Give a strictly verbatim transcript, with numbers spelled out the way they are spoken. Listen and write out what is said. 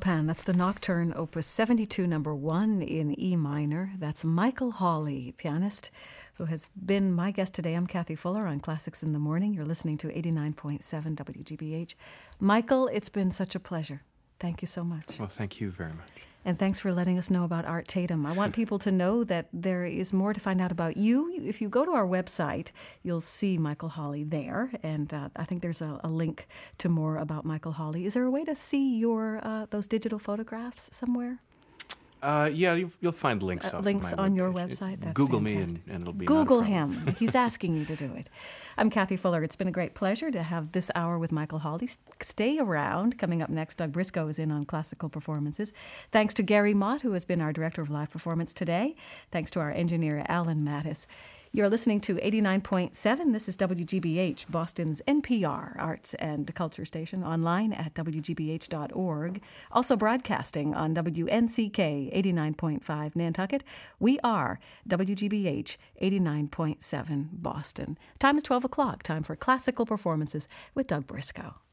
Chopin. That's the Nocturne, Opus seventy-two, number one in E minor. That's Michael Hawley, pianist, who has been my guest today. I'm Kathy Fuller on Classics in the Morning. You're listening to eighty-nine point seven W G B H. Michael, it's been such a pleasure. Thank you so much. Well, thank you very much. And thanks for letting us know about Art Tatum. I want people to know that there is more to find out about you. If you go to our website, you'll see Michael Hawley there, and uh, I think there's a, a link to more about Michael Hawley. Is there a way to see your uh, those digital photographs somewhere? Uh, yeah, you'll, you'll find links. Uh, off links of my on webpage. your website. That's Google fantastic. me, and, and it'll be Google not a problem. him. He's asking you to do it. I'm Kathy Fuller. It's been a great pleasure to have this hour with Michael Hawley. Stay around. Coming up next, Doug Briscoe is in on classical performances. Thanks to Gary Mott, who has been our director of live performance today. Thanks to our engineer, Alan Mattis. You're listening to eighty-nine point seven. This is W G B H, Boston's N P R arts and culture station, online at W G B H dot org. Also broadcasting on W N C K eighty-nine point five Nantucket. We are W G B H eighty-nine point seven Boston. Time is twelve o'clock. Time for classical performances with Doug Briscoe.